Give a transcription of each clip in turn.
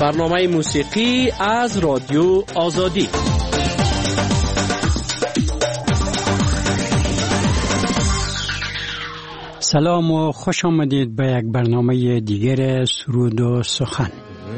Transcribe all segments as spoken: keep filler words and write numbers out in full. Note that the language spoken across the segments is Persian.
برنامه موسیقی از رادیو آزادی. سلام و خوش آمدید به یک برنامه دیگر سرود و سخن.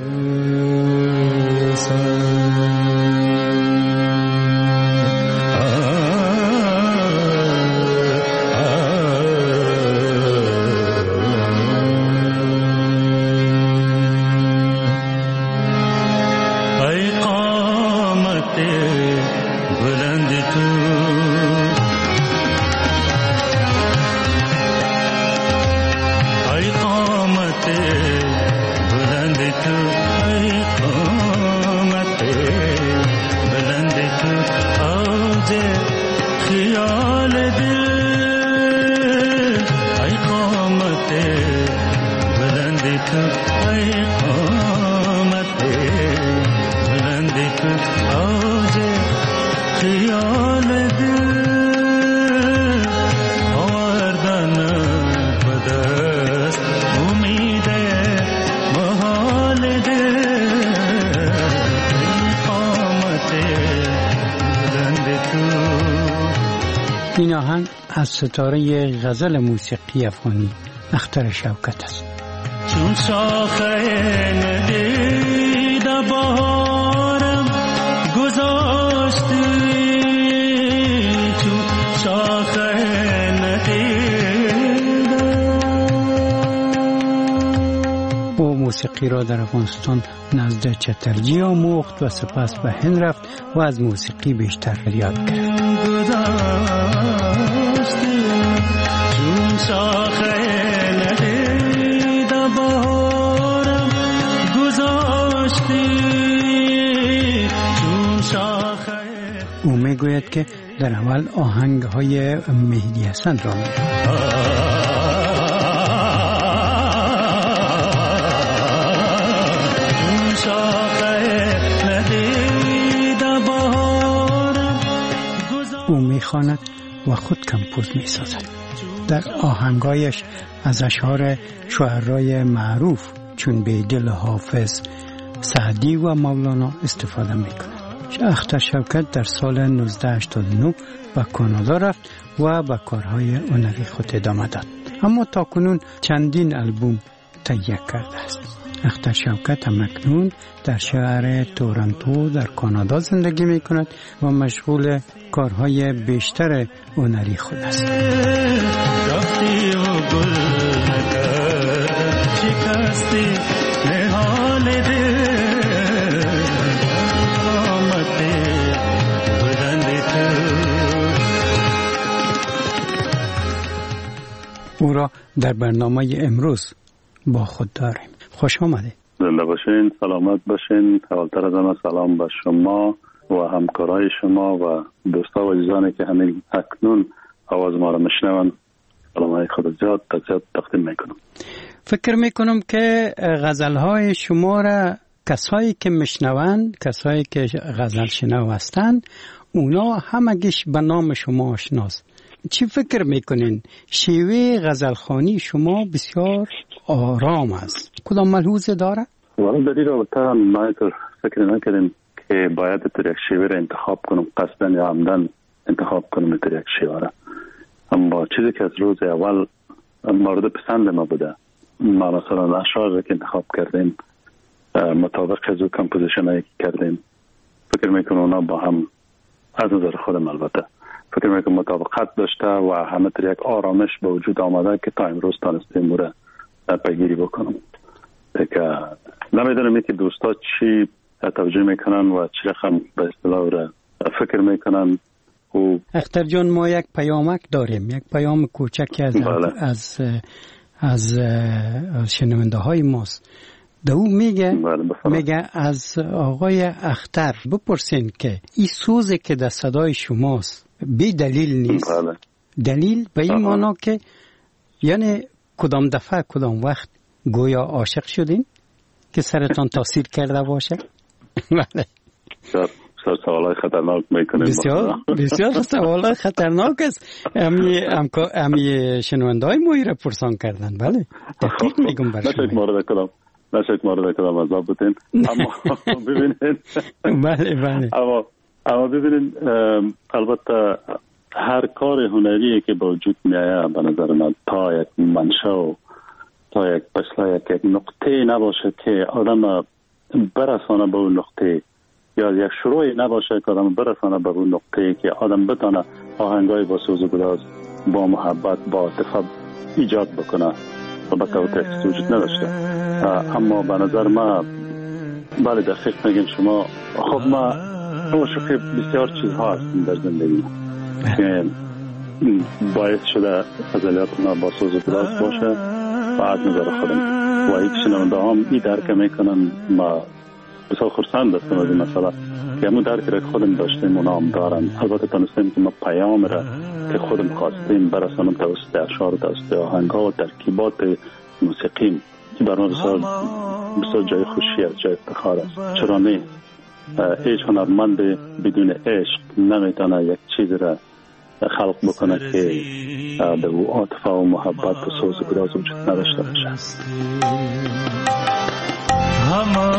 این آهنگ از ستاره غزل موسیقی افغانی اختر شوکت است. چون شاخه ندید بهارم گذاشتی، چون شاخه ندید. او موسیقی را در افغانستان نزد چترجی آموخت و سپس به هند رفت و از موسیقی بیشتر یاد کرد. چون شاخه ندید بهارم گذاشتی، چون شاخه. او میگوید که در اول آهنگ های مهدی حسن را میگوید. او میخواند و خود کمپوز میسازد. در آهنگایش از اشعار شاعرای معروف چون بیدل حافظ، سعدی و مولانا استفاده میکند. اختر شوکت در سال نوزده هشتاد و نه به کانادا رفت و به کارهای هنری خود ادامه داد، اما تاکنون چندین آلبوم تهیه کرده است. اختر شوکت همکنون در شهر تورنتو در کانادا زندگی می کند و مشغول کارهای بیشتر هنری خود است. رفتی و گل نکرد شکستی نهال دل، آمده بلند تو. او را در برنامه امروز با خود داریم. خوش آمده. زنده باشین، سلامت باشین. اولتر از همه سلام به شما و همکارای شما و دوستا و عزیزانی که همین اکنون آواز ما را میشنون. سلامای خود زیاد زیاد تقدیم میکنم. فکر میکنم که غزلهای شما را کسایی که میشنون، کسایی که غزل شنو هستند، اونا همگیش به نام شما آشناست. چی فکر میکنین؟ شیوه غزلخوانی شما بسیار آرام است. کدام ملحوظه داره؟ والا در این رابطه ما فکر نکردیم که باید در یک شیوه را انتخاب کنم، قصدن یا عمدن انتخاب کنم در یک شیوه را. اما چیزی که از روز اول مورد پسند ما بوده، ما مثلا اشعار را که انتخاب کردیم مطابق از او کمپوزیشن هایی که کردیم، فکر میکنم اونا با هم از نظر خودم البته فکر میکنم مطابقت داشته و همه در یک آرامش به وجود آمده که تا امروز تانستیم را پیگیری بکنم. که نمیدونم که دوستا چی توجه میکنن و چی رقم به اصطلاح را فکر میکنن. و اختر جان، ما یک پیامک داریم، یک پیام کوچکی از بله. از از, از شنونده های ماست. دو میگه بله میگه از آقای اختر بپرسین که این سوزی که در صدای شماست بی دلیل نیست. بله. دلیل به این معنی که یعنی کدام دفعه کدام وقت گویا عاشق شدین که سرتان تاثیر کرده باشه؟ بله. سر سوالای خطرناک میکنیم. بسیار بسیار سوالای خطرناک است. امی امی شنوندهای ما را پرسان کردن. بله. دقیق میگم برای شما. مورد کدام نشک مورد کدام عذاب بودین. اما ببینید بله بله اما اما ببینید البته هر کار هنری که با وجود میایه به نظر من تا یک منشأ و تا یک پشلا یک, یک نقطه نباشه که آدم برسانه به اون نقطه، یا یک شروعی نباشه که آدم برسانه به اون نقطه که آدم بتانه آهنگای با سوز و گداز با محبت با عاطفه ایجاد بکنه و به طور تکست وجود نداشته. اما به نظر ما بله دقیق میگین شما. خب ما شوخی بسیار چیزها هستیم در زندگی که باعث شده ازالیات ما با سوز و گداز باشه و از نظر خودم و ایک شنونده هم ای درک میکنن. ما بسیار خرسند هستم از این مسئله که همون درک را خودم داشتیم اونا هم دارن. البته تانستیم که ما پیام را که خودم خواستیم برسانم توسط اشعار، توسط آهنگ ها و ترکیبات موسیقیم که بر ما بسیار بسیار جای خوشی است، جای افتخار است. چرا نه؟ هیچ هنرمند بدون عشق نمیتونه یک چیز را خلق بکنه که به او عاطفه و محبت و سوز و گداز وجود نداشته باشه. هما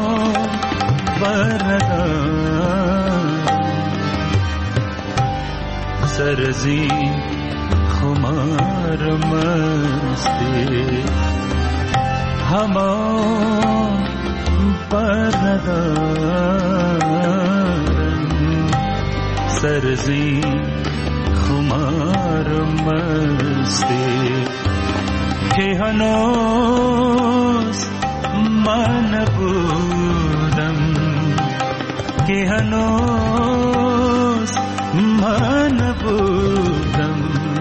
بردار سرزی خمار مستی، هما بردار سرزی خمار مستی که هنوز من بودم، که هنوز من بودم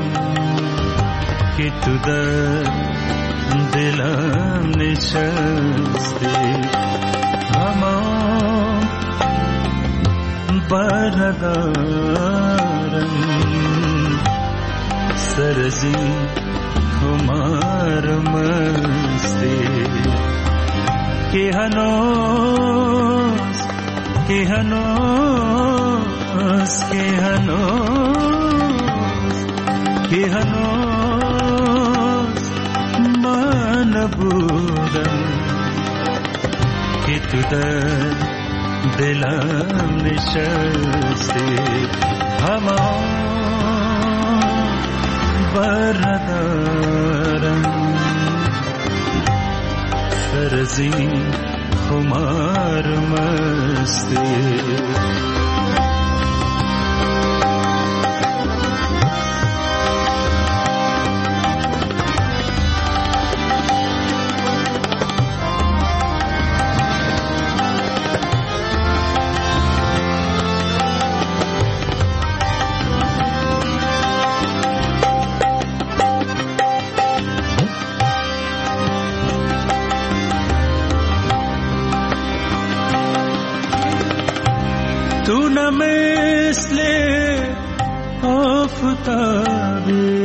که تو در دلم نشستی. اما بردارم سرزی خمار مستی که هنوز که هنوز که هنوز که هنوز من بودم که تو در دلم نشستی. هما بردارم سرزی خمار مستی. تو نه مثل آفتابی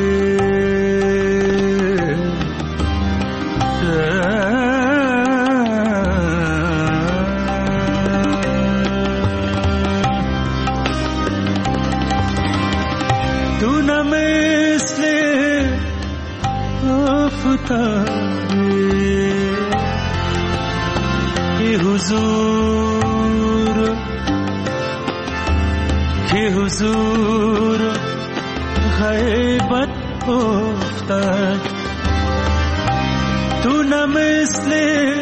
تو نه مثل آفتابی که حضور که حضور غیبت افتاد. تو نه مثل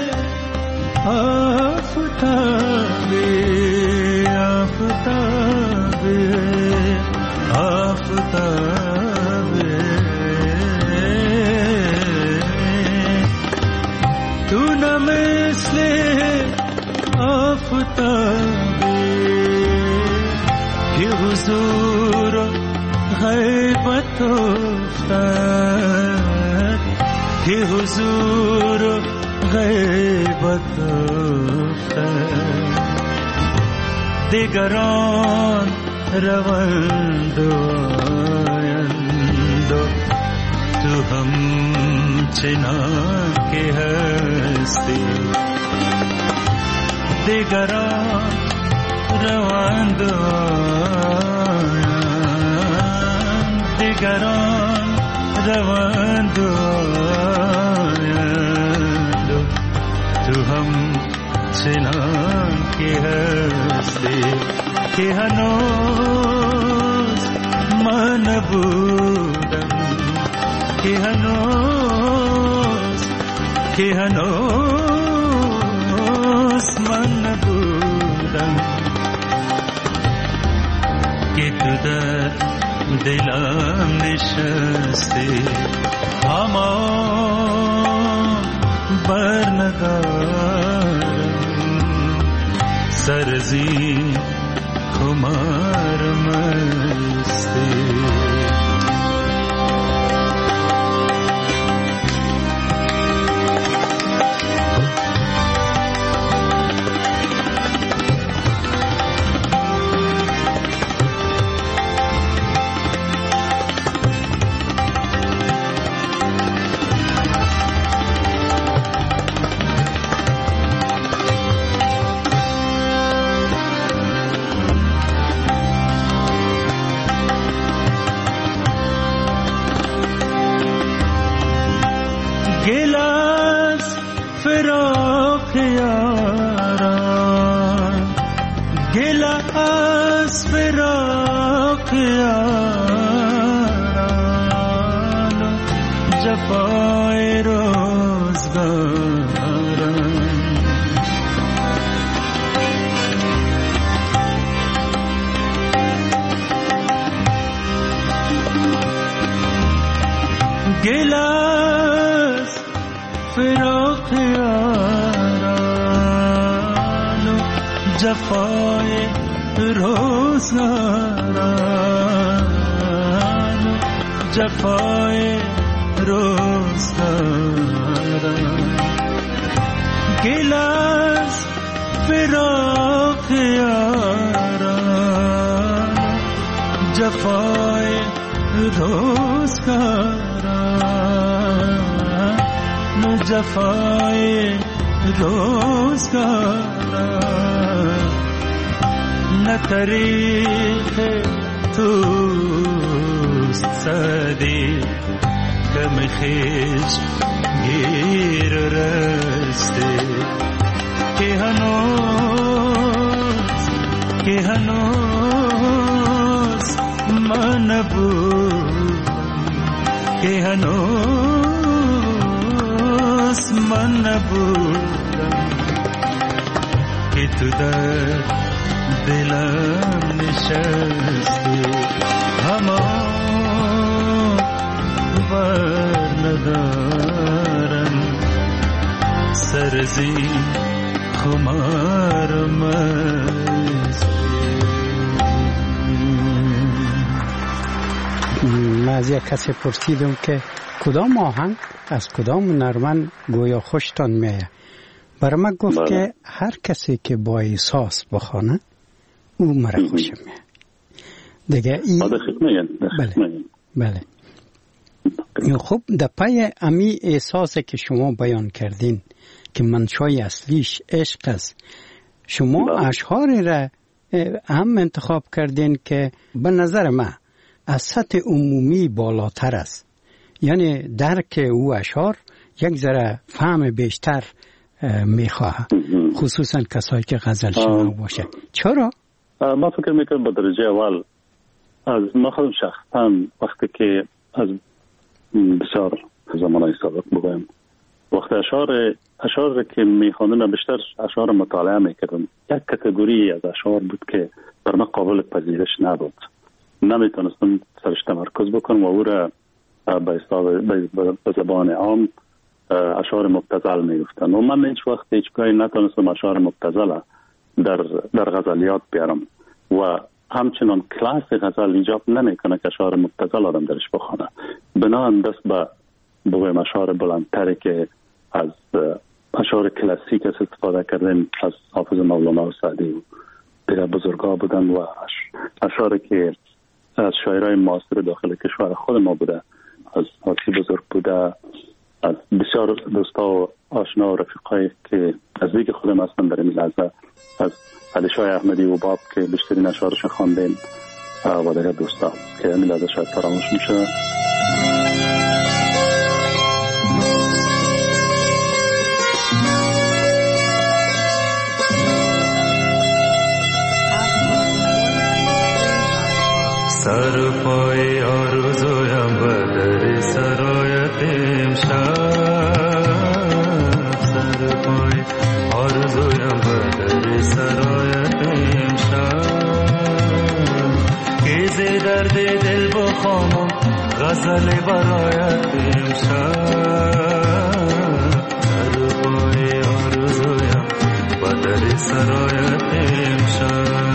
آفتابی آفتابی آفتابی تو نه مثل آفتابی که حضور غیبت افتاد، که حضور غیبت افتاد. دیگران روند و آیند و تو هم چنان که هستی. دیگران روند و آیند، دیگران روند و آیند، تو هم چنان که هستی که هنوز من نبودم که هنوز که هنوز من نبودم که تو در دلم نشستی اما بر ندارم سرزی خمار مستی گلاس فراق یاران و جفای روزگاران و جفای روزگاران گلاس فراق یاران و جفای روزگاران و جفای روزگاران نه طریق توست سعدی کم خیش گیر رسته که هنوز که هنوز من نبودم که هنوز من نبودم که تو در دلم نشستی اما بر ندارم سرزی خمارم من از یک کسی پرسیدم که کدام آهنگ از کدام نرمن گویا خوشتان میه. برای من گفت بله. که هر کسی که با احساس بخونه او مرا خوش میه دیگه این بله بله خب در پای امی احساس که شما بیان کردین که منشای اصلیش عشق است، شما بله. اشعار را هم انتخاب کردین که به نظر من از سطح عمومی بالاتر است، یعنی درک او اشعار یک ذره فهم بیشتر میخواه، خصوصا کسایی که غزل شنو باشه. چرا؟ ما فکر میکنم با درجه اول از ما خودم شخصا وقتی که از بسیار زمانهای سابق بگویم وقتی اشعار اشعار که میخواندم بیشتر اشعار مطالعه میکردم، یک کاتگوری از اشعار بود که بر من قابل پذیرش نبود، نمیتونستم سرش تمرکز بکنم و او را به زبان عام اشعار مبتذل میگفتن و من هیچ وقت هیچ کاری نتونستم اشعار مبتذل در در غزلیات بیارم و همچنان کلاس غزل ایجاب نمیکنه که اشعار مبتذل آدم درش بخونه. بنابراین دست به بگویم اشعار بلندتری که از اشعار کلاسیک استفاده کردن از حافظ مولانا و سعدی و دیگر بزرگا بودن و اشعاری که از شاعرای معاصر داخل کشور خود ما بوده، از حاجی بزرگ بوده، از بسیار دوستا و آشنا و رفیقایی که از دیگه خودم هستن در این لحظه، از علی شاه احمدی و باب که بیشترین اشعارش خواندیم و دیگر دوستا که این لحظه شاید فراموش میشه. سر پای آرزویم به در سرایت امشب، سر پای آرزویم به در سرایت امشب، که ز درد دل بخوانم غزل برایت امشب، سر پای آرزویم به در سرایت امشب.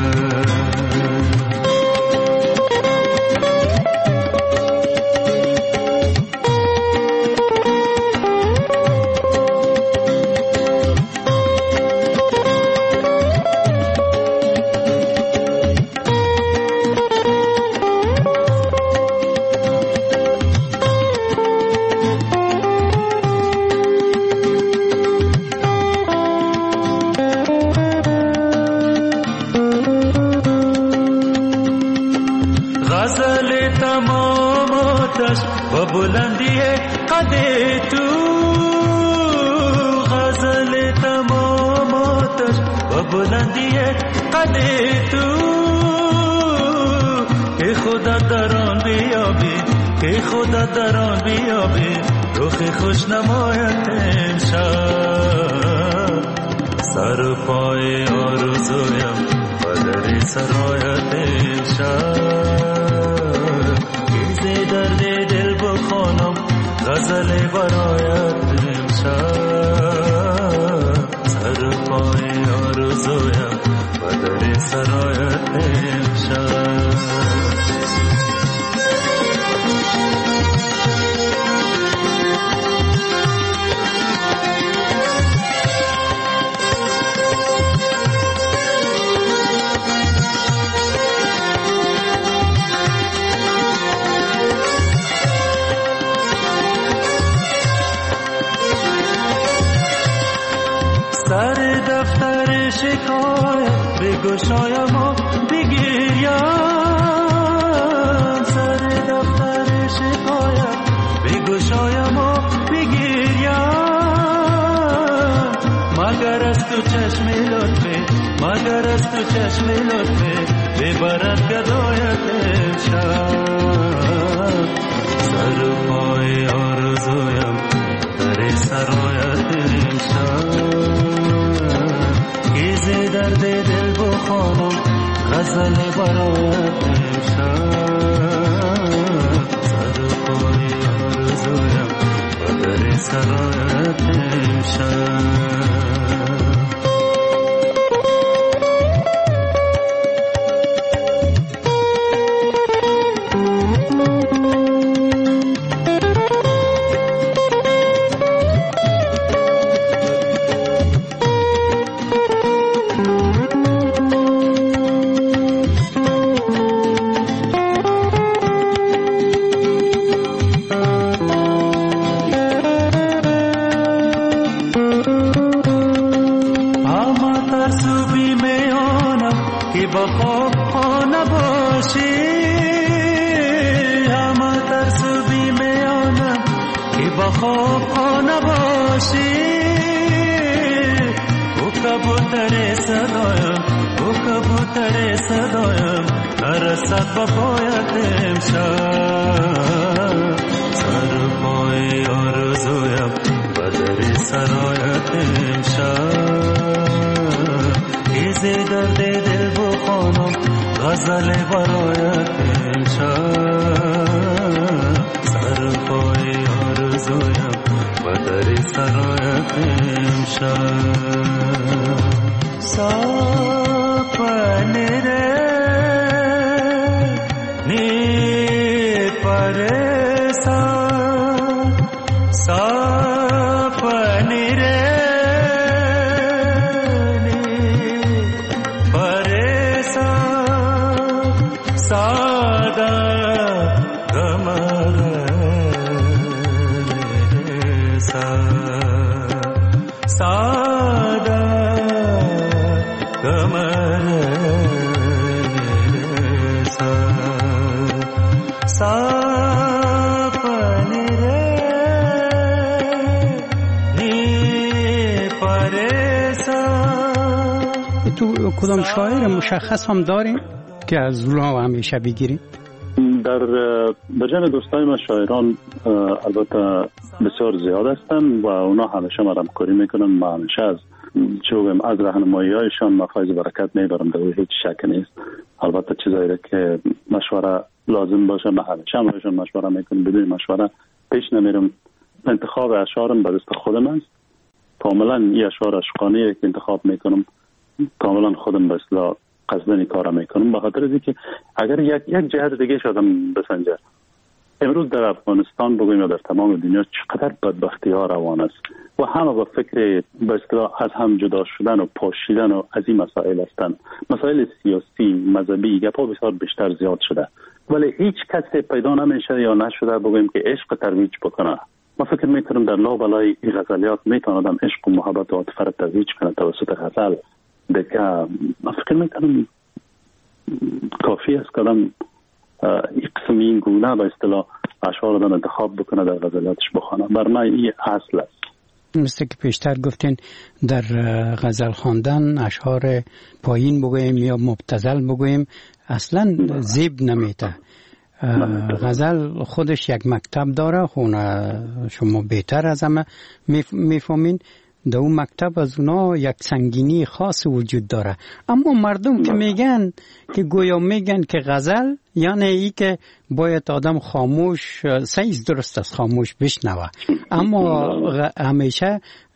و بلندی قد تو، غزل تمام آتش و بلندی قد تو، که خدا در آن بیابی، که خدا در آن بیابی رخ خوش نمایت امشب، سر پای آرزویم و در سرایت امشب، درد دل بخوانم غزل برایت امشب، سر پای آرزویم و در سرایت امشب. سر دفتر شکایت بگشایم و بگیریم، سر دفتر شکایت بگشایم و بگیریم، مگر از تو چشم لطفه، مگر از تو چشم لطفه ببرد گدایت امشب، سر پای آرزویم در سرایت امشب، درد دل بخوانم غزل برایت امشب، سر پای آرزویم و در سرایت امشب. تو کدام شاعر مشخص هم داریم که از اونها همیشه بگیریم؟ در در جمع دوستای ما شاعران البته بسیار زیاد هستن و اونا همیشه ما همکاری میکنن. ما همیشه از چوبم از راهنمایی هایشان ما فایز برکت میبرم، در هیچ شک نیست. البته چیزایی که مشوره لازم باشه ما همیشه همشون مشوره میکنم، بدون مشوره پیش نمیرم. انتخاب اشعارم به دست خودم است. کاملا این اشعار عشقانه که انتخاب میکنم کاملا خودم به اصطلاح قصدن کار میکنم، به خاطر اینکه اگر یک یک جهت دیگه شدم بسنجه، امروز در افغانستان بگویم یا در تمام دنیا چقدر بدبختی ها روان است و همه با فکر به اصطلاح از هم جدا شدن و پاشیدن و از این مسائل هستند. مسائل سیاسی، مذهبی، گپا بسیار بیشتر زیاد شده، ولی هیچ کسی پیدا نمیشه یا نشده بگویم که عشق ترویج بکنه. ما فکر میکنم در لا بلای این غزلیات میتونه آدم عشق و محبت و عاطفه را ترویج کنه توسط غزل. دیگه ما فکر میکنم کافی است که آدم این قسم این گونه به اصطلاح اشعار آدم انتخاب بکنه در غزلاتش بخونه. بر من این اصل است. مثل که پیشتر گفتین در غزل خواندن اشعار پایین بگوییم یا مبتذل بگوییم اصلا زیب نمیته. غزل خودش یک مکتب داره، خونه شما بهتر از همه میفهمین. در اون مکتب از اونا یک سنگینی خاص وجود داره، اما مردم که میگن که گویا میگن که غزل یعنی ای که باید آدم خاموش، سیز درست است خاموش بشنوه، اما همیشه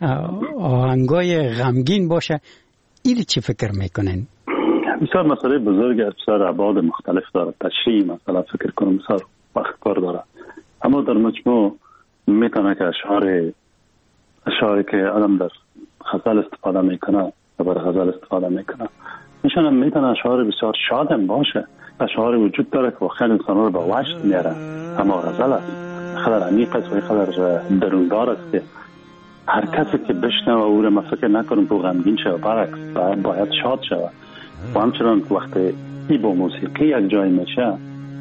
آهنگای غمگین باشه. این چی فکر میکنین؟ بسیار مسئله بزرگ است، بسیار ابعاد مختلف داره. تشریح مثلا فکر کنم بسیار وقت کار داره، اما در مجموع میتونه که اشعار اشعاری که آدم در غزل استفاده میکنه و بر غزل استفاده میکنه میشونم میتونه اشعار بسیار شاد هم باشه. اشعاری وجود داره که واقعا انسان رو به وجد میاره، اما غزل است خیلی عمیق است و خیلی دروندار است که هر کسی که بشنوه او رو ما فکر نکنم که غمگین شه، برعکس باید شاد شه. و همچنان وقتی ای با موسیقی یک جای میشه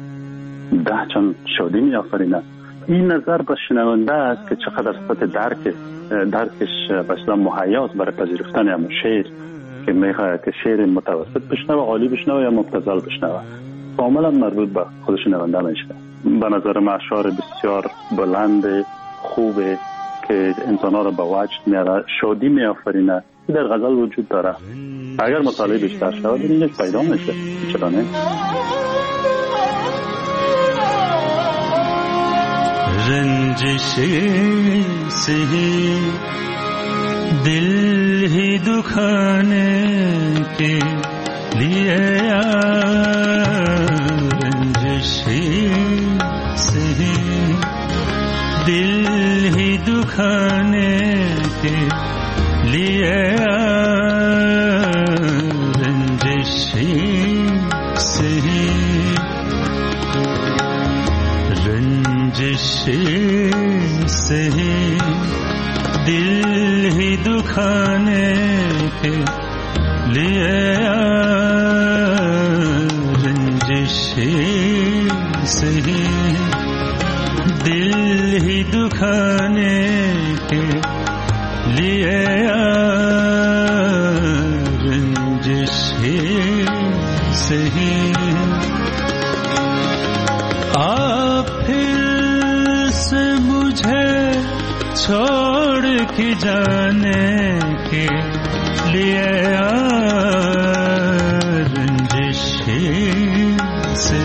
ده چند شادی میآفرینه. این نظر به شنونده است که چقدر سطح درک درکش بسیار مهیاست برای پذیرفتن همون شعر که میخواد که شعر متوسط بشنوه، عالی بشنوه یا مبتذل بشنوه، کاملا مربوط به خود شنونده میشه. به نظر من اشعار بسیار بلند خوبه که انسان‌ها رو به وجد میاره، شادی میآفرینه، در غزل وجود داره. اگر مطالعه بیشتر شود اینش پیدا میشه. چرا نه؟ रंजिश से दिल ही दुखाने के लिए रंजिश से दिल ही दुखाने के लिए रंजिश से रंजिश से दिल ही दुखाने के लिए रंजिश से दिल ही दुखाने के लिए रंजिश से आप फिर से मुझे छोड़ के जाने के लिए रंजिश से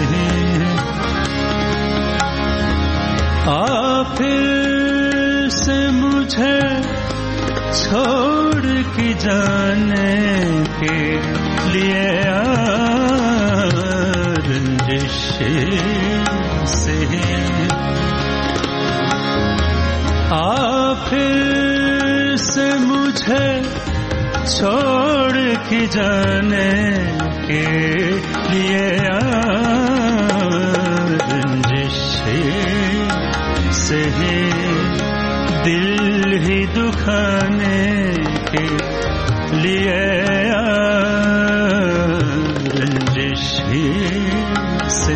आप फिर से मुझे छोड़ के जाने के लिए रंजिश से आप फिर से मुझे छोड़ के जाने के लिए रंजिश से दिल ही दुखाने के लिए रंजिश से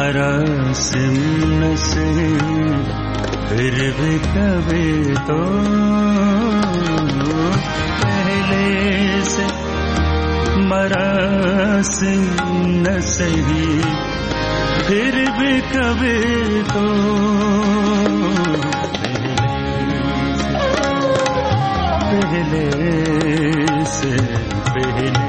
मरासिम न सही फिर भी कभी तो पहले से मरासिम न सही फिर भी कभी तो पहले से पहले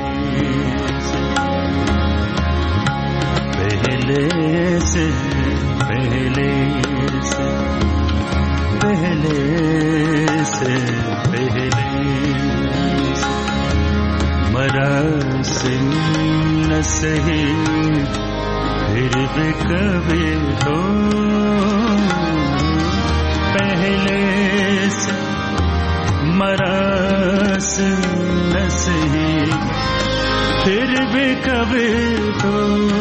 पहले से पहले से पहले से पहले से मरासिम न सही फिर भी कभी तो पहले से मरासिम न सही फिर भी कभी तो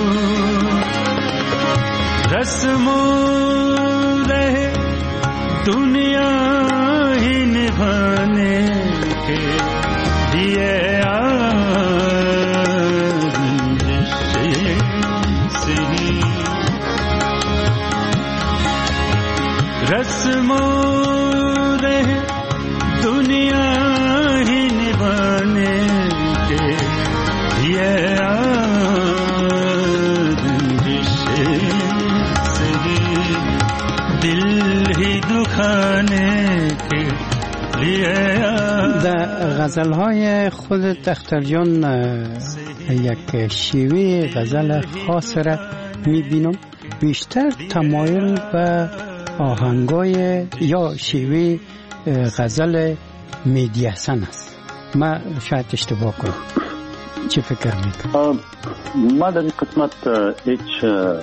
रस्मों रहे दुनिया ही निभाने के लिए रस्मों रहे दुनिया ही निभाने के ये दिल ही दुखाने के लिए در غزل های خود اختر جان یک شیوه غزل خاص را میبینم، بیشتر تمایل به آهنگای یا شیوه غزل مهدی حسن است. ما شاید اشتباه کنم، چه فکر میکنم؟ ما در این قسمت هیچ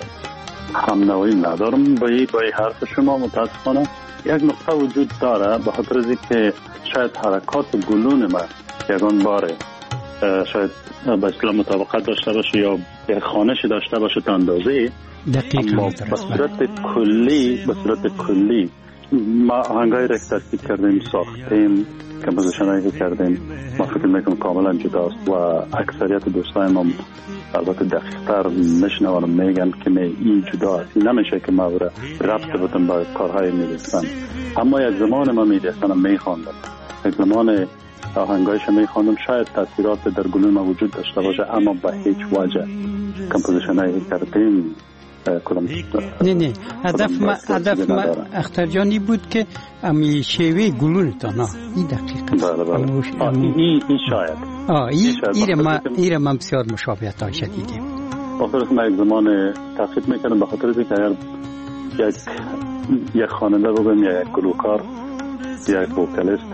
همنوایی ندارم با این حرف شما. متاسفانه یک نقطه وجود داره، به خاطر از اینکه شاید حرکات گلون ما یگان باره شاید به اصطلاح مطابقت داشته باشه یا یک خوانشی داشته باشه تا اندازه، اما به صورت کلی به صورت کلی ما آهنگایی را که ترکیب کردیم، ساختیم، کمپوزیشنایی که کردیم، ما فکر میکنم کاملا جداست و اکثریت دوستای ما البته دقیق‌تر میشنون و میگن که این جداست، نمیشه که ما را ربط بدم با کارهای میدیستن. اما یک زمان ما میدیستن میخواندم، یک زمان آهنگایش میخواندم، شاید تاثیرات در گلوی ما وجود داشته باشه، اما به هیچ وجه کمپوزیشنایی کردیم کدام نه نه هدف ما هدف ما اختر جانی بود که امی شیوه گلون تا نه این دقیقه بله بله این این شاید آه این ایره ما ایره ما بسیار مشابهت ها شدیدیم. بخاطر ما یک زمان تحقیق میکنم به خاطر اینکه اگر یک یک خواننده بگم یا یک گلوکار یا یک وکالیست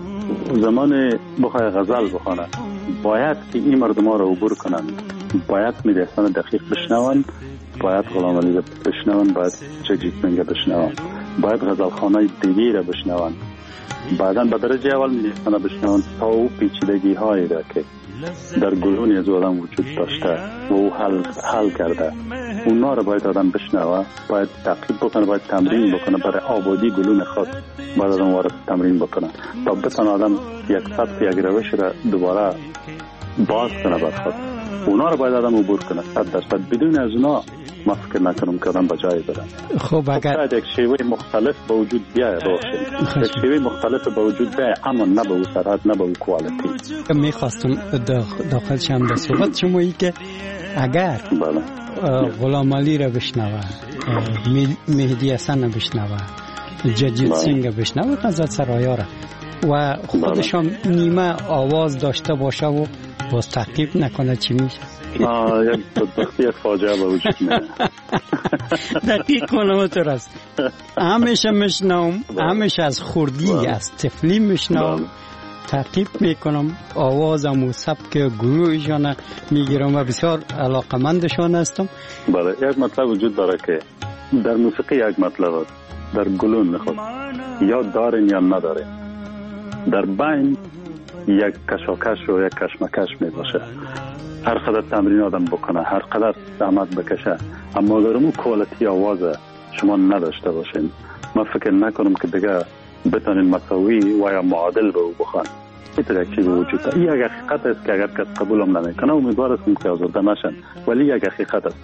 زمان بخواه غزل بخونه باید که این مردم ها رو عبور کنند، باید میدیستان دقیق بشنوند، باید غلام علی بشنوند، باید جگجیت منگه بشنوند، باید غزلخانه دیگی را بشنوند، بعدا به درجه اول میدیستان بشنوند تا او پیچیدگی هایی را که در گلونی از آدم وجود داشته و او حل, حل کرده اونا را باید آدم بشنوه، باید تعقیب بکنه، باید تمرین بکنه برای آبادی گلون خود، باید آدم وارد تمرین بکنه تا بتونه آدم یک سطح یک روش را دوباره باز کنه بر خود. اونا رو باید آدم عبور کنه صد درصد. بدون از اونا ما فکر نکنم که آدم به جایی برن. خب اگر شاید یک شیوه مختلف به وجود بیاید باشه، یک شیوه مختلف به وجود بیاید، اما نه به اون سرعت، نه به اون کوالیتی. میخواستم داخل شم به صحبت شما ای که اگر غلام علی را بشنوه، مهدی حسن را بشنوه، جگجیت سینگ را بشنوه، غزل سرایا را و خودشان نیمه آواز داشته باشه و باز تعقیب نکنه چی میشه؟ آه یک بدبختی، یک فاجعه به وجود میاد. دقیق کنم تو راست همیشه میشنوم، همیشه از خوردی از طفلی میشنوم، تعقیب میکنم، آوازم و سبک گروهشان میگیرم و بسیار علاقمندشان هستم. بله یک مطلب وجود داره که در موسیقی یک مطلب هست، در گلون خود یا دارین یا ندارین، در بین یک کشاکش و یک کشمکش می باشه. هر قدر تمرین آدم بکنه، هر قدر زحمت بکشه، اما اگر اون کوالیتی آواز شما نداشته باشین، من فکر نکنم که دیگه بتونین مساوی و یا معادل به او بخوان. این یک چیز وجود داره. این یک حقیقت است که اگر کس قبول هم نمیکنه امیدوار هستم که آزرده نشن، ولی یک حقیقت است.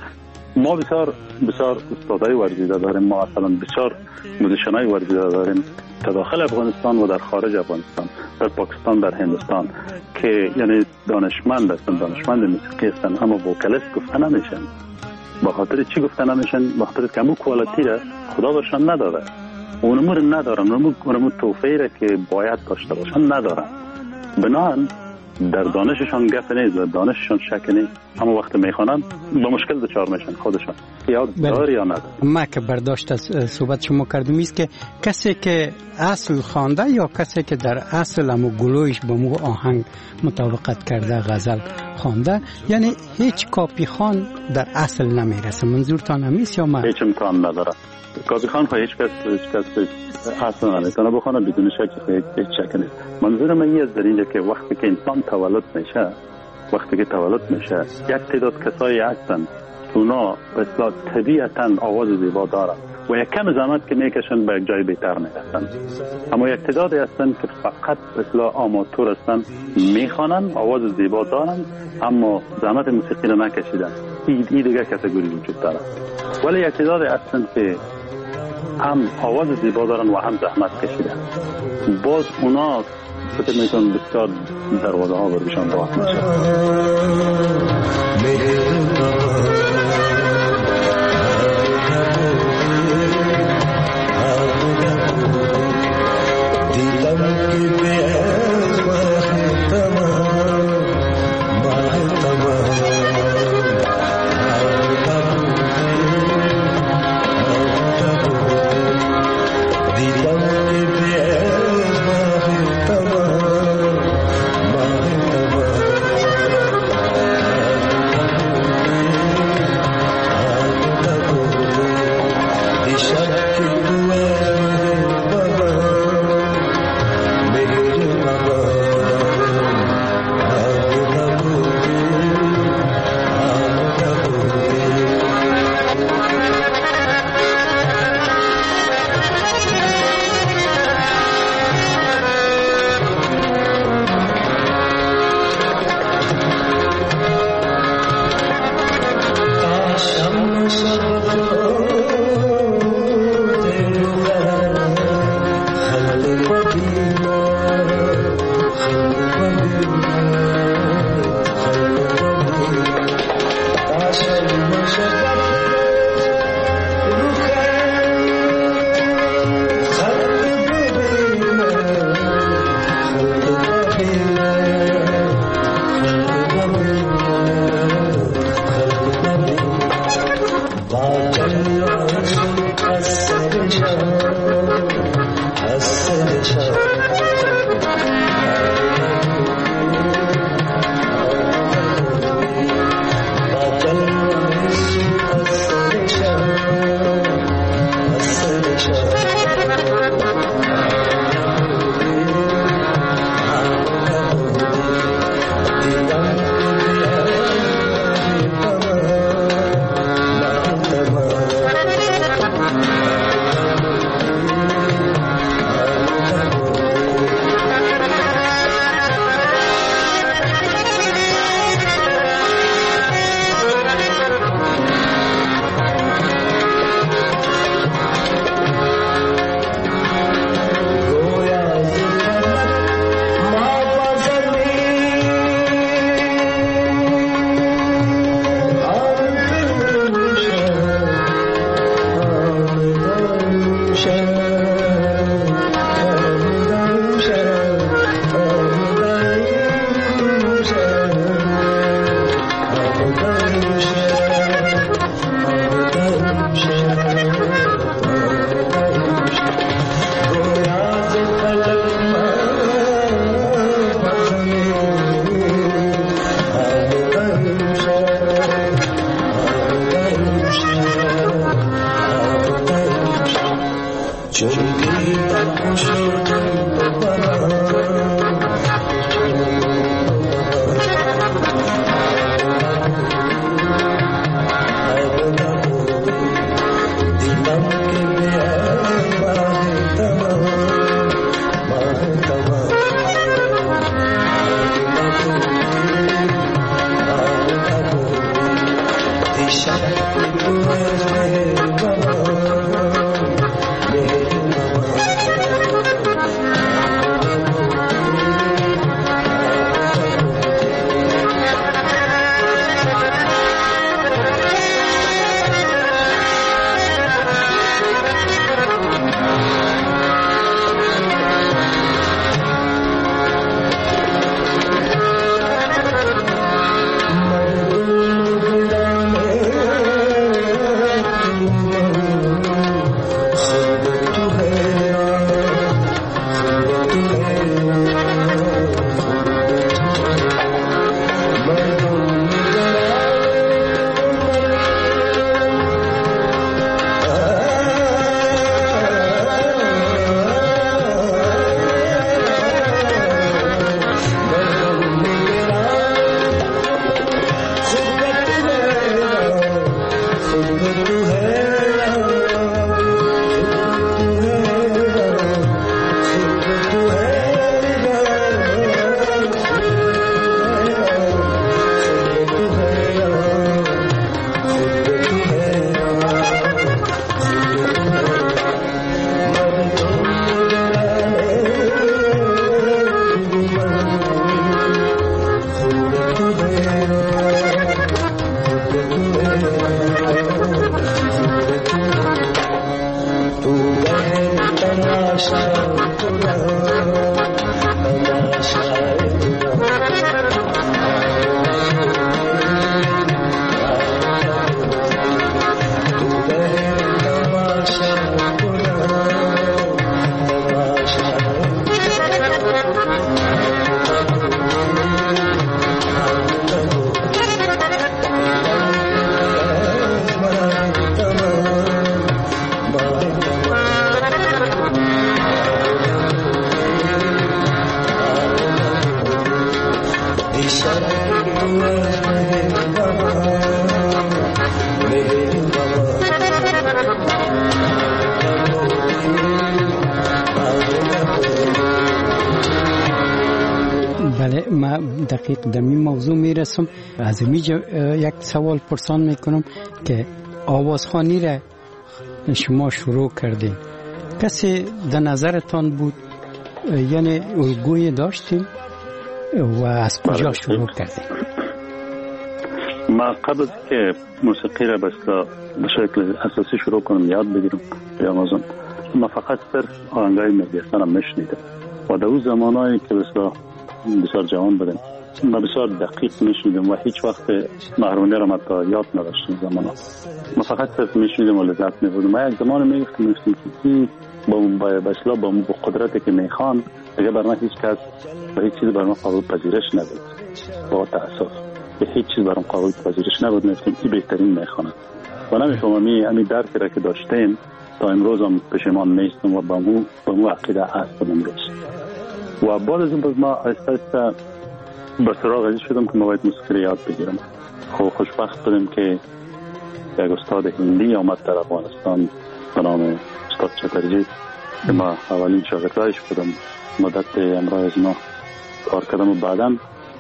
ما بسیار بسیار استادای ورزیده داریم، ما اصلا بسیار موزیشنای ورزیده داریم در داخل افغانستان و در خارج افغانستان، در پاکستان، در هندوستان، که یعنی دانشمند هستن، دانشمند موسیقی هستن، اما وکالیست گفته نمیشن. با خاطر چی گفته نمیشن؟ با خاطر که امو کوالیتی را خدا برشان نداده، اونمو رو ندارن، اونمو توفیه را که باید داشته باشن ندارن. بنابراین در دانششان گپ نیست، در دانششان شک نیست، اما وقت میخوانن با مشکل دچار میشن خودشان. یا دار یا نداره. ما که برداشت از صحبت شما کردم است که کسی که اصل خوانده یا کسی که در اصل امو گلویش با مو آهنگ مطابقت کرده غزل خوانده، یعنی هیچ کاپی خان در اصل نمیرسه. منظورتان همیست یا من؟ هیچ امکان نداره. کاپی خان خواهی هیچ کس هیچ کس اصلا نمیتونه بخونه بدون شک، هیچ شک نیست. منظور من این است در اینجا که وقتی که انسان تولد میشه، وقتی که تولد میشه یک تعداد کسایی هستن اونا به اصطلاح طبیعتاً آواز زیبا دارن و یک کم زحمت که میکشن به یک جای بهتر میرسن، اما یک تعدادی هستن که فقط به اصطلاح آماتور هستن، میخوانن، آواز زیبا دارن اما زحمت موسیقی رو نکشیدن. این دیگه کاتگوری وجود داره. ولی یک تعدادی هستن که هم آواز زیبا دارن و هم زحمت کشیدن، باز اونا فکر میکنم بسیار دروازه ها برشان باز میشه. بله، ما دقیق در این موضوع میرسم. از اینجا یک سوال پرسان میکنم که آوازخوانی را شما شروع کردین، کسی در نظرتان بود؟ یعنی الگوی داشتیم و از کجا شروع کردین؟ ما قبل که موسیقی را به شکل اساسی شروع کنم یاد بگیرم یا مازم، ما فقط صرف آهنگای مردیستان هم میشنیدم و در اون زمانایی که بسیار بسیار جوان بودم ما بسیار دقیق میشنیدم و هیچ وقت محرمانه را متا یاد نداشتم. زمان ما فقط صرف میشنیدم و لذت میبردم. ما یک زمان میگفتم میگفتم که این با بسلا با قدرتی که میخوان دیگه بر من هیچ کس و هیچ چیز بر من قابل پذیرش نبود. با تأسف به هیچ چیز برام قابل پذیرش نبود. میگفتم این بهترین میخوانه و نمیفهمم این درکی را که داشتیم تا امروز هم پشیمان نیستم و با مو با مو عقیده هستم امروز. و بعد از اون ما آهسته آهسته به سراغ ازی شدم که ما باید موسیقی یاد بگیرم. خب خوشبخت بودم که یک استاد هندی آمد در افغانستان به نام استاد چترجی که ما اولین شاگردایش بودم. مدت امرای از ما کار کردم و بعدا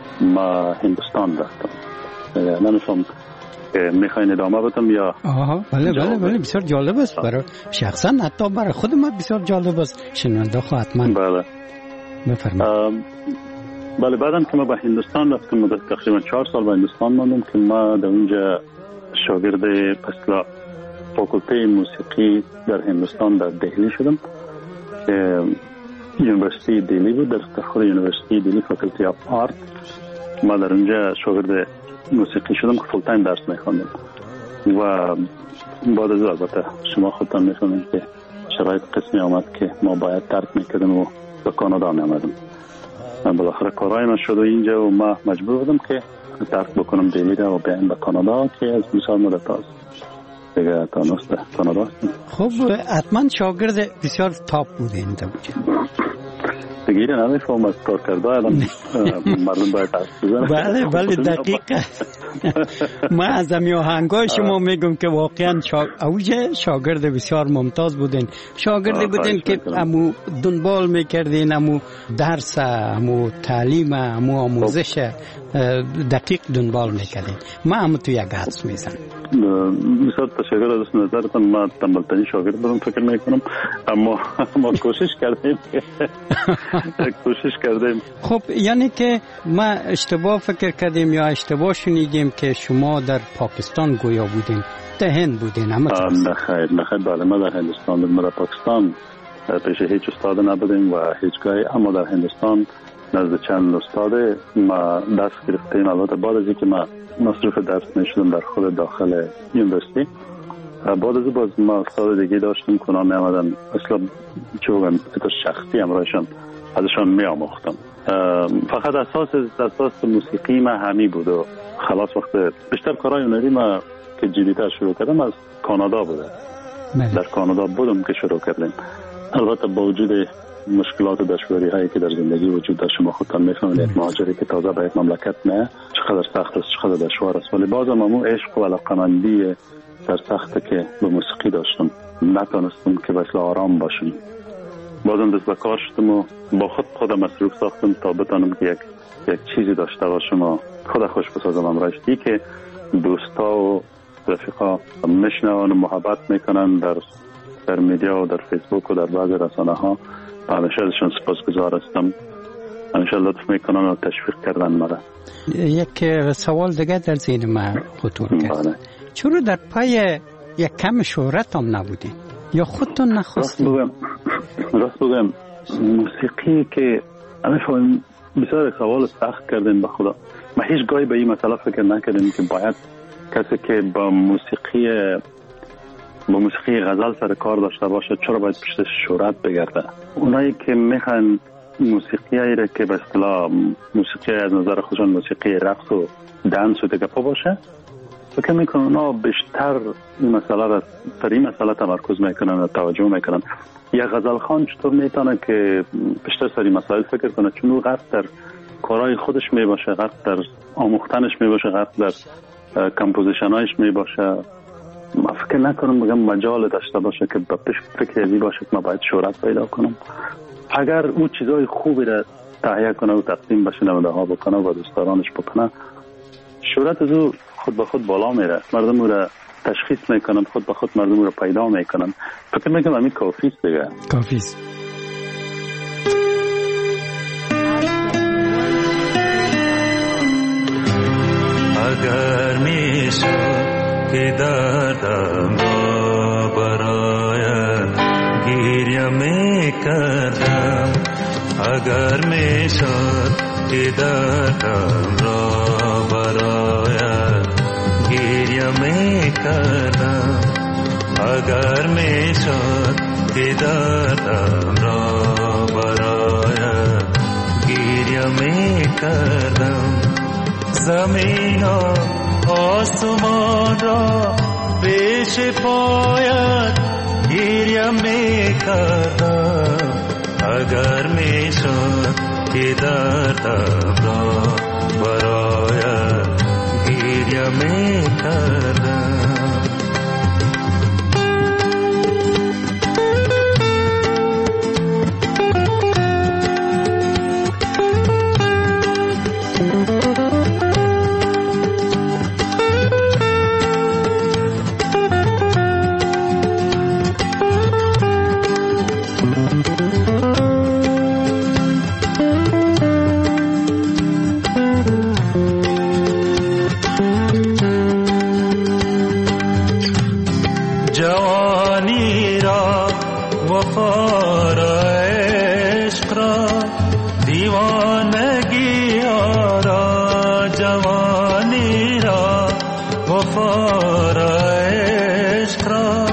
ما هندوستان رفتم. نمیفهم میخواین ادامه بدم یا؟ آها بله بله بله بسیار جالب است برای شخصا، حتی برای خود ما بسیار جالب است. شنونده خواهد من بله بفرمایید. بله بعدم که ما به هندوستان رفتم، مدت تقریبا چهار سال به هندوستان ماندم که ما در اونجا شاگرد اصلا فاکولته موسیقی در هندوستان در دهلی شدم که یونیورسیتی دهلی بود. در خود یونیورسیتی دهلی فاکولتی آف آرت ما در اونجا شاگرد موسیقی شدم که فول تایم درس میخواندم و بعد از البته شما خودتان میفهمید که شرایط قسمی آمد که ما باید ترک میکردم و به کانادا میامدم. من بالاخره کارهای من شد و اینجا و ما مجبور بودم که ترک بکنم دهلی را و بیایم به کانادا که از بسیار مدت است دیگه تا نسته کانادا هستم. خب حتما شاگرد بسیار تاپ بوده این دوجه دیگه این نمیفهم از کار کرده الان مردم باید حرف بزنم. بله بله دقیقه. ما از امی آهنگای شما میگم که واقعا اوج شاگرد بسیار ممتاز بودین، شاگردی بودین که امو دنبال میکردین، امو درس، امو تعلیم، امو آموزش دقیق دنبال میکردین. ما هم تو یک حدس میزن. بسیار تشکر از نظرتان. ما تنبلترین شاگرد بودم فکر میکنم، اما ما کوشش کردیم کوشش کردیم. خب یعنی که ما اشتباه فکر کردیم یا اشتباه شنیدیم که شما در پاکستان گویا بودین، در هند بودین؟ اما نه خیر نه خیر بله ما در هندوستان بودیم. در پاکستان پیش هیچ استاد نبودیم و هیچگاهی، اما در هندوستان نزد چند استاد ما درس گرفتیم. البته بعد از اینکه ما مصروف درس میشدم در خود داخل یونیورسیتی، بعد از باز ما استاد دیگه داشتیم که اونا می آمدن اصلا چه بگم شخصی همراهشان ازشان می آموختم. فقط اساس اساس موسیقی ما همی بود و خلاص. وقت بیشتر کارهای هنری ما که جدیتر شروع کردم از کانادا بوده. در کانادا بودم که شروع کردیم. البته با وجود مشکلات و دشواری هایی که در زندگی وجود داشت، شما خودتان میفهمید یک مهاجری که تازه به یک مملکت نه چقدر سخت است، چقدر دشوار است، ولی بازم همون عشق و علاقه‌مندی سرسخته که به موسیقی داشتم نتونستم که بسیار آرام باشم. بازم دست به کار شدم و با خود خودم مصروف ساختم تا بتونم که یک یک چیزی داشته باشم و خود خوش بسازم. امرایشتی که دوستا و رفیقا میشنون و محبت میکنن در در میدیا و در فیسبوک و در بعضی رسانه ها، همیشه ازشون سپاسگزار هستم. همیشه لطف میکنن و تشویق کردن مرا. یک سوال دیگه در ذهن من خطور کرد. چرا در پای یک کم شهرت هم نبودین یا خودتون نخواستین؟ راست بگم راست بگم موسیقی که همیشه بسیار سوال سخت کردین به خدا. من هیچ گاهی به این مسئله فکر نکردم که باید کسی که با موسیقی با موسیقی غزل سر کار داشته باشه چرا باید پشت شهرت بگرده. اونایی که میخوان موسیقی هایی را که به اصطلاح موسیقی از نظر خودشان موسیقی رقص و دنس و دیگه پا باشه، فکر میکنن اونا بیشتر این مسئله را پر این مسئله تمرکز میکنن و توجه میکنن. یک غزل خوان چطور میتونه که بیشتر سر این مسائل فکر کنه؟ چون او قصد در کارهای خودش می باشه، غرق در آموختنش می باشه، غرق در کمپوزیشنایش می باشه. من فکر نکنم بگم مجال داشته باشه که به پیش فکر ازی باشه که من باید شهرت پیدا کنم. اگر او چیزای خوبی را تهیه کنه و تقدیم به شنونده ها بکنه و دوستدارانش بکنه، شهرت از او خود به خود بالا میره، مردم او را تشخیص میکنن، خود به خود مردم او را پیدا میکنن. فکر میکنم همین کافی است دیگه. کافی است. اگر میشه که دردم را برایت گریه میکردم، اگر میشد که دردم را برایت گریه میکردم، اگر میشد که دردم را برایت گریه میکردم، زمین و آسمان را پیش پایت گریه میکردم، اگر میشد که دردم را برایت گریه میکردم. جوانی را وفا را عشق را دیوانگی را، جوانی را وفا را عشق را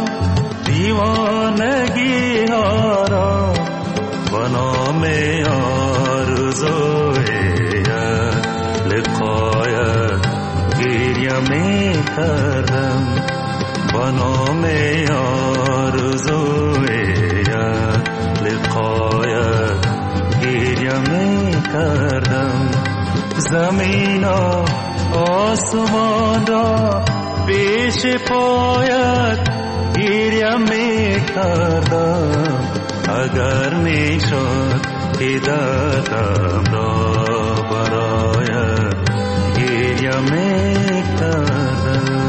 دیوانگی را، به نام آرزوی لقایت گریه میکردم، به نام آرزوی لقایت گریه میکردم، زمین و آسمان را پیش پایت گریه میکردم، اگر میشد که دردم را برایت گریه میکردم.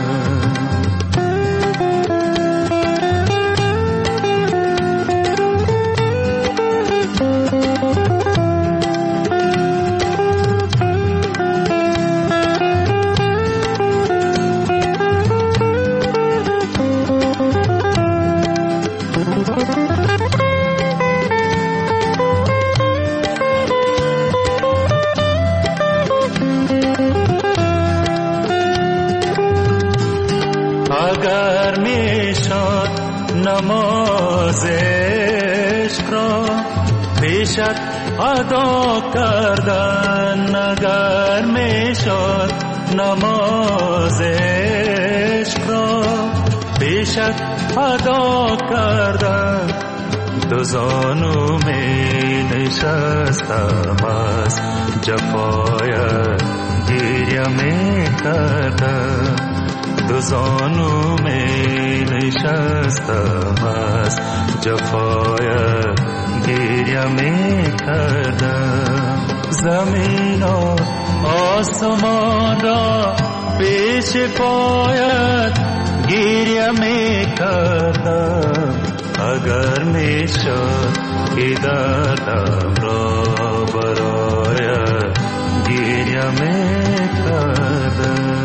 اگر میشد نماز عشق را پیشت ادا کردن، اگر میشد نماز عشق را پیشت ادا کردن، دو زانو می نشستم از جفایت گریه می کردم، دو زانو می نشستم از جفایت گریه می کردم، زمین و آسمان را پیش پایت گریه می کردم، اگر می شد که دردم را برایت گریه می کردم.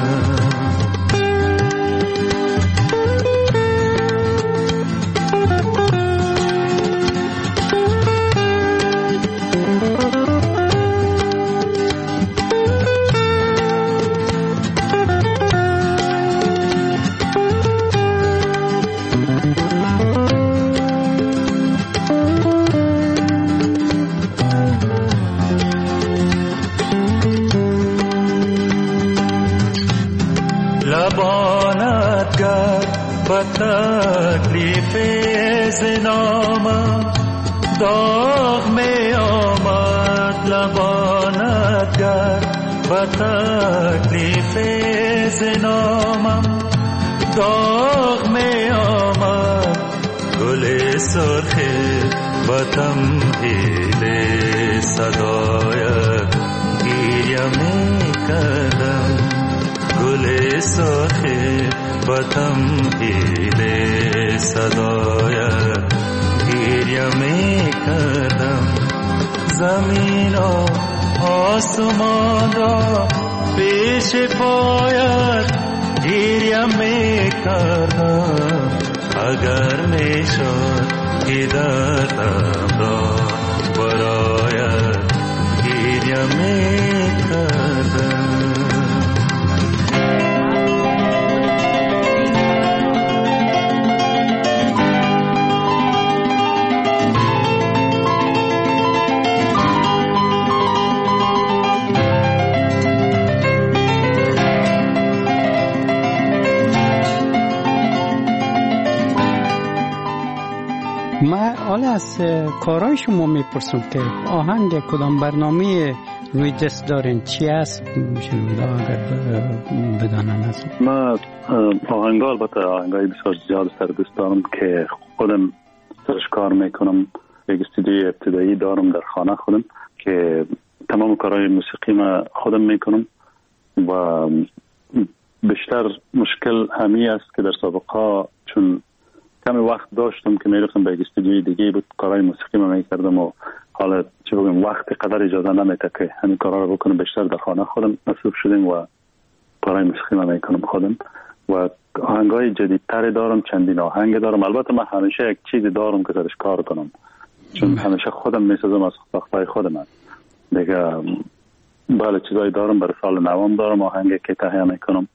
لبانت گرد با تکلیف زنامم داغ می آمد، لبانت گرد و تکلیف زنامم داغ می آمد گل سرخ و تمهید صدایت گیریم می کردم گل سرخ و تمهید صدایت گیریم می کردم زمین و آسمان را پیش پایت گیریم می کردم اگر می شد که دردم را برایت گیریم می کردم. من حالا از کارهای شما میپرسم که آهنگ کدام برنامه روی دست دارین چی هست شنونده اگر بدانن از من آهنگا البته آهنگای بسیار زیاد سر دست دارم که خودم سرش کار میکنم. یک استودیوی ابتدایی دارم در خانه خودم که تمام کارهای موسیقی من خودم میکنم و بیشتر مشکل همی است که در سابقا چون کمی وقت داشتم که میرفتم به یک استودیوی دیگه بود کارهای موسیقی من میکردم و حالا چه بگم وقت قدر اجازه نمیده که همین کارها رو بکنم. بیشتر در خانه خودم مصروف شدیم و کارهای موسیقی من میکنم خودم و آهنگای جدیدتر دارم، چندین آهنگ دارم. البته من همیشه یک چیزی دارم که درش کار کنم چون همیشه خودم میسازم از وقتهای خودم دیگه. بله چیزایی دارم، برای سال نوام دارم آهنگی که تهیه میکنم.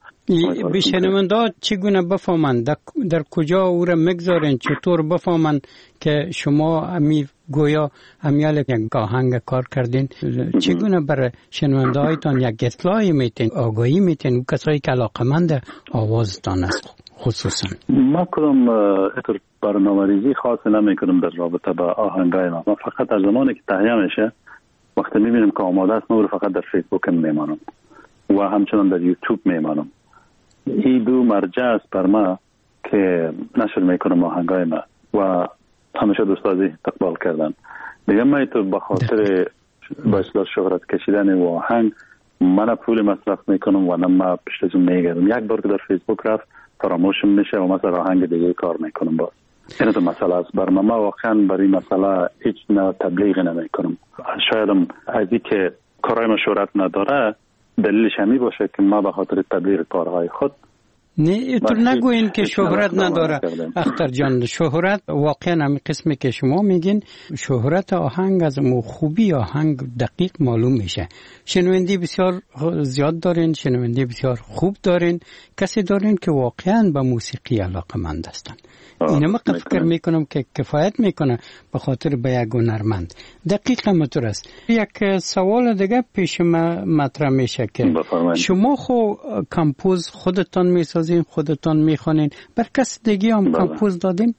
بشنونده چگونه بفهمند در کجا او را مگذارین چطور بفهمند که شما امی گویا امیال یک آهنگ کار کردین چگونه برای شنونده هایتان یک اطلاعی میتین آگاهی میتین کسایی که علاقمند آوازتان است خصوصا؟ ما کدام اتر برنامه‌ریزی خاصی نمیکنم در رابطه با آهنگای ما. ما فقط در زمانی که تهیه میشه وقتی میبینیم که آماده است ما رو فقط در فیسبوک میمانم و همچنان در یوتیوب میمانم. این دو مرجع است بر ما که نشر میکنم آهنگای ما و همیشه دوستازی استقبال کردن. دیگه من تو به خاطر با اصلاح شهرت کشیدن و آهنگ من پول مصرف میکنم و نه ما پشت ازون میگردم. یک بار که در فیسبوک رفت فراموشم میشه و مثلا آهنگ دیگه کار میکنم. باز این تو مسئله است بر ما. ما واقعا برای مسئله هیچ نه تبلیغ نمیکنم. شایدم از این که کارهای ما شهرت نداره دلیلش همی باشه که ما به خاطر تبلیغ کارهای خود نه تو نگوین که شهرت نداره اختر جان. شهرت واقعا همین قسمی که شما میگین شهرت آهنگ از خوبی آهنگ دقیق معلوم میشه. شنونده بسیار زیاد دارین، شنونده بسیار خوب دارین، کسی دارین که واقعا به موسیقی علاقمند هستن. اینم من فکر میکنم که کفایت میکنه به خاطر به یک هنرمند. دقیقاً همینطور است. یک سوال دیگه پیش ما مطرح میشه که شما خو کمپوز خودتان میسازین، خودتان میخوانین، بر کس دیگه هم کمپوز دادین؟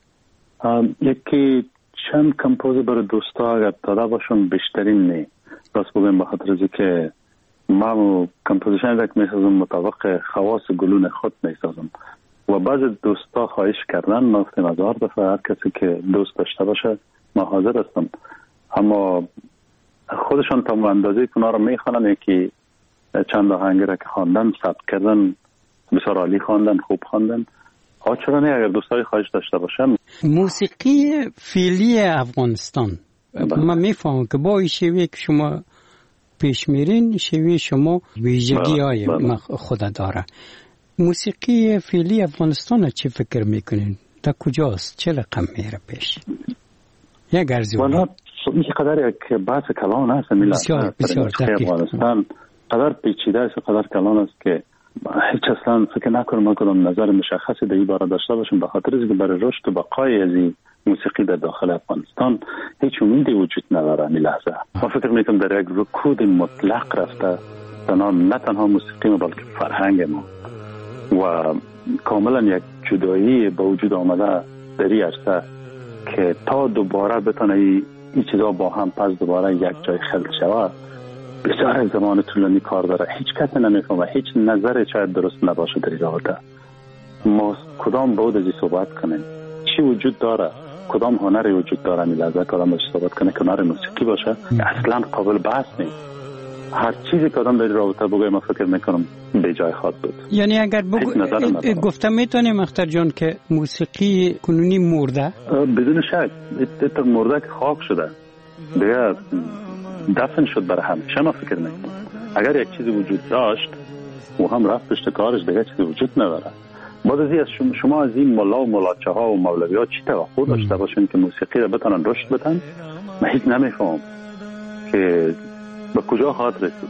یکی چند کمپوز برای دوستا اگر داده باشم بیشترین نه. راست بگم به خاطر از که ما کمپوزیشن یک میسازم مطابق خواص گلون خود میسازم و بعض دوستا خواهش کردن ما گفتیم هزار دفعه هر کسی که دوست داشته باشه ما حاضر هستم، اما خودشان تا اندازه که اونا رو میخوانن. یکی چند آهنگ را که خواندن ثبت کردن بسیار عالی خواندن، خوب خواندن. ها چرا نه اگر دوستای خواهش داشته باشن. موسیقی فعلی افغانستان من میفهمم که با این شیوه که شما پیش میرین شیوه شما ویژگی های خود داره. موسیقی فعلی افغانستان چه فکر میکنین؟ تا کجاست؟ چه رقم میره پیش؟ یک ارزیابی. والا این قدر یک بحث کلان است. بسیار بسیار دقیق. افغانستان قدر پیچیده است و قدر کلان است که هیچ اصلا فکر نکنم ما کدام نظر مشخصی در این باره داشته باشیم، به خاطر اینکه برای رشد و بقای از این موسیقی در داخل افغانستان هیچ امیدی وجود نداره. این لحظه ما فکر میکنم در یک رکود مطلق رفته تنها نه تنها موسیقی ما بلکه فرهنگ ما و کاملا یک جدایی با وجود آمده در این عرصه که تا دوباره بتونه این چیزا با هم پس دوباره یک جای خلق شود بسیار زمان طولانی کار داره. هیچ کسی نمیفهمه، هیچ نظر شاید درست نباشه در این رابطه. ما کدام بود از صحبت کنیم؟ چی وجود داره؟ کدام هنری وجود داره میلازه کدام باشه صحبت کنه که هنر موسیقی باشه؟ اصلا قابل بحث نیست. هر چیزی که آدم در رابطه بگه من فکر میکنم به جای خواهد بود. یعنی اگر بگو گفته میتونیم اختر جان که موسیقی کنونی مرده؟ بدون شک اتر مرده که خاک شده دیگه دفن شد برای همیشه. من فکر میکنم اگر یک چیزی وجود داشت و هم رفت پشت کارش دیگه چیزی وجود نداره. بعد از این شما از این مولا و مولاچه ها و مولوی ها چی توقع داشته باشین که موسیقی را بتونن رشد بدن؟ من هیچ نمیفهم که به کجا خواهد رسید.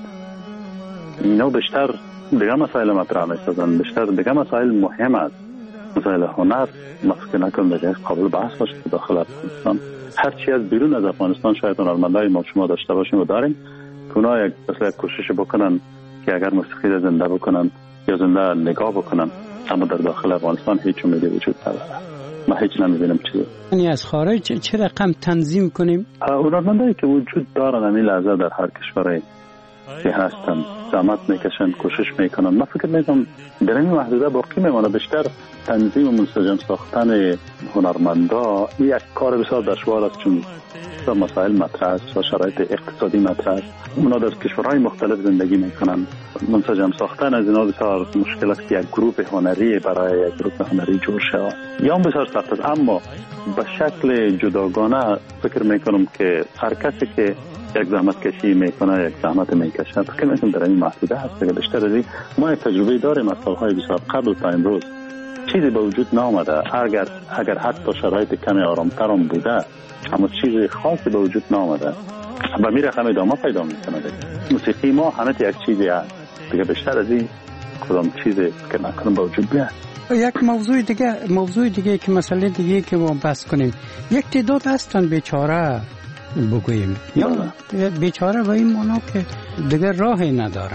اینا بیشتر دیگه مسائل مطرح می‌سازن، بیشتر دیگه مسائل مهم است. مسائل هنر من فکر نکنم دیگه قابل بحث باشه که داخل افغانستان هر چی از بیرون از افغانستان شاید هنرمندای ما شما داشته باشیم و داریم که اونا یک مثلا کوشش بکنن که اگر موسیقی را زنده بکنن یا زنده نگاه بکنن، اما در داخل افغانستان هیچ امیدی وجود نداره. ما هیچ نمی‌بینیم چیزی. یعنی از خارج چه رقم تنظیم کنیم؟ هنرمندایی که وجود دارن همین لحظه در هر کشوری که هستن زحمت میکشن، کوشش میکنن. من فکر میکنم در این محدوده باقی میمونه. بیشتر تنظیم و منسجم ساختن هنرمندا یک کار بسیار دشوار است، چون مسائل مطرح است و شرایط اقتصادی مطرح است. اونا در کشورهای مختلف زندگی میکنن. منسجم ساختن از اینا بسیار مشکل است که یک گروه هنری برای یک گروه هنری جور شود یا هم بسیار سخت است. اما به شکل جداگانه فکر میکنم که هر کسی که یک زحمت کشی میکنه یک زحمت میکشه، فکر میکنم در این محدوده هست که بیشتر از این ما یک تجربه داریم از سالهای بسیار قبل تا امروز چیزی به وجود نامده. اگر اگر حتی شرایط کمی آرامتر هم بوده اما چیزی خاصی به وجود نامده و میره هم ادامه پیدا میکنه. موسیقی ما همه یک چیزی هست دیگه، بیشتر از این کدام چیزی که نکنم به وجود بیاد. یک موضوع دیگه موضوع دیگه که مسئله دیگه که ما بحث کنیم، یک تعداد هستن بیچاره بگوییم یا بیچاره و این مانا که دیگه راهی ندارن.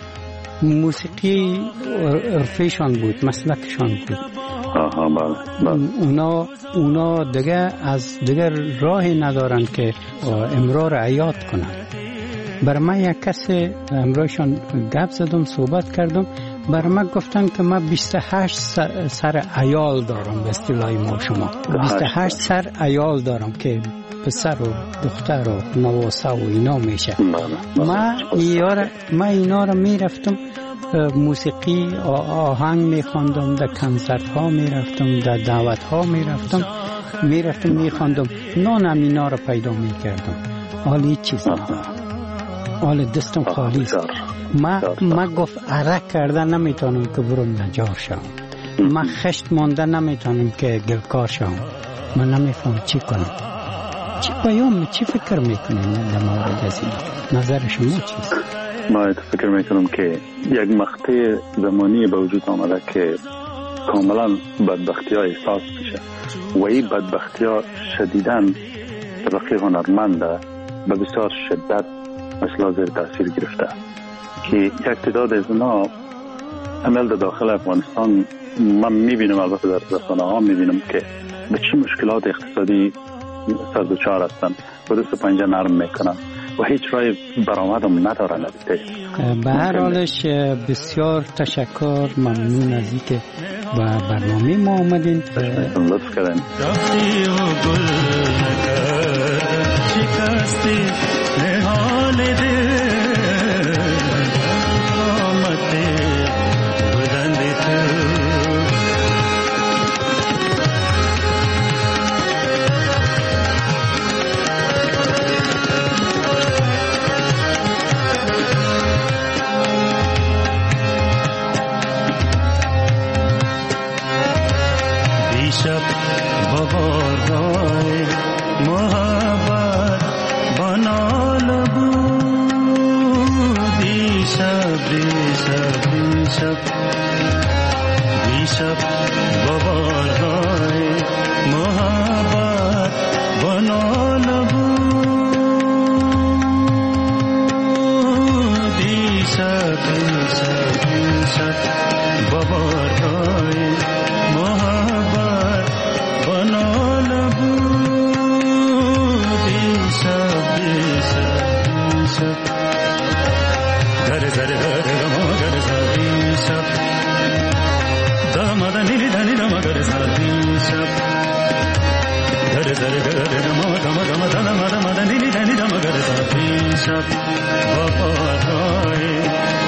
موسیقی عرفیشان بود، مسلکشان بود. آها بله بله. اونا اونا دیگه از دیگه راهی ندارن که امرار را عیاد کنن. بر من یک کسی امرایشان گپ زدم، صحبت کردم، بر من گفتن که من بیست و هشت سر عیال دارم. به اصطلاح ما شما بیست و هشت سر عیال دارم که پسر و دختر و نواسه و اینا میشه. من اینا من اینا رو میرفتم موسیقی آهنگ میخواندم، در کنسرت ها میرفتم، در دعوت ها میرفتم میرفتم میخواندم، نانم اینا رو پیدا میکردم. حالا هیچ چیز ندارم، حالا دستم خالی است. من من گفت عرق کردن نمیتونم که برم نجار شم. من خشت مانده نمیتونم که گلکار شم. من نمیفهم چی کنم. چی پیام چی فکر میکنین در مورد از این؟ نظر شما چیست؟ من فکر میکنم که یک مقطع زمانی به وجود آمده که کاملا بدبختی ها احساس میشه و این بدبختی ها شدیداً طبقه هنرمند به بسیار شدت مثلا زیر تاثیر گرفته که یک تعداد از اونا عمل در داخل افغانستان من میبینم، البته در رسانه ها میبینم که به چی مشکلات اقتصادی سر دچار هستن و دست پنجه نرم میکنن و هیچ رای برآمد هم ندارن. به هر حالش بسیار تشکر، ممنون از اینکه با برنامه ما آمدین. لطف کردین. شب در زر در ما گر زادی شب دم دنی دنی دم گر زادی شب در زر در ما دم دم دم دم دنی دنی دم گر زادی شب بابا